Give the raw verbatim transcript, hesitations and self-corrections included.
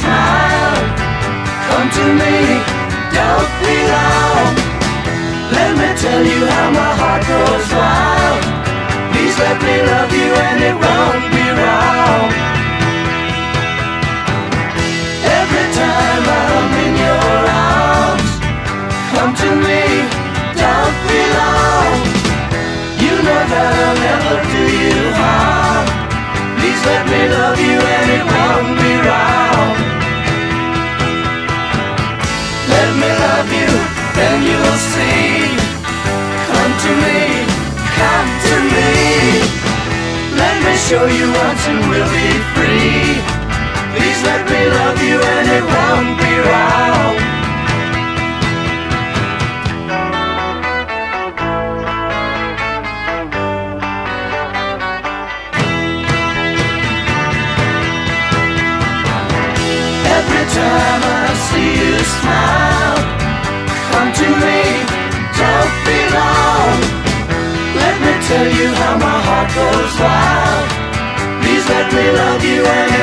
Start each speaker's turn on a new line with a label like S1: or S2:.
S1: smile. Come to me, don't be long. Let me tell you how my heart goes wild. Please let me love you and it won't be wrong. Every time I'm in your arms, come to me, don't be long. You know that I'll never do you harm. Please let me love you and it won't be wrong. Let me love you, then you'll see. Come to me, come to me. Let me show you once and we'll be free. Please let me love you and it won't be wrong. Every time I see you smile, come to me, don't be long. Let me tell you how my heart goes wild. Please let me love you and